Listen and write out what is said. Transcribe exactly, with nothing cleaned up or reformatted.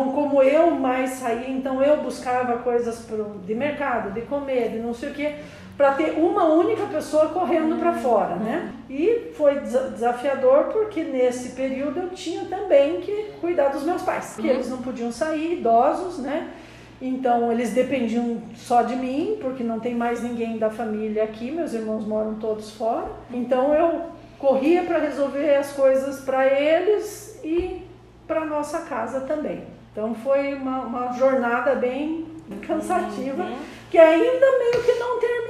Então, como eu mais saía, então eu buscava coisas pro, de mercado, de comer, de não sei o quê, para ter uma única pessoa correndo para fora, né? E foi desafiador porque nesse período eu tinha também que cuidar dos meus pais, porque eles não podiam sair, idosos, né? Então eles dependiam só de mim, porque não tem mais ninguém da família aqui, meus irmãos moram todos fora. Então eu corria para resolver as coisas para eles e para nossa casa também. Então foi uma, uma jornada bem cansativa, que ainda meio que não terminou.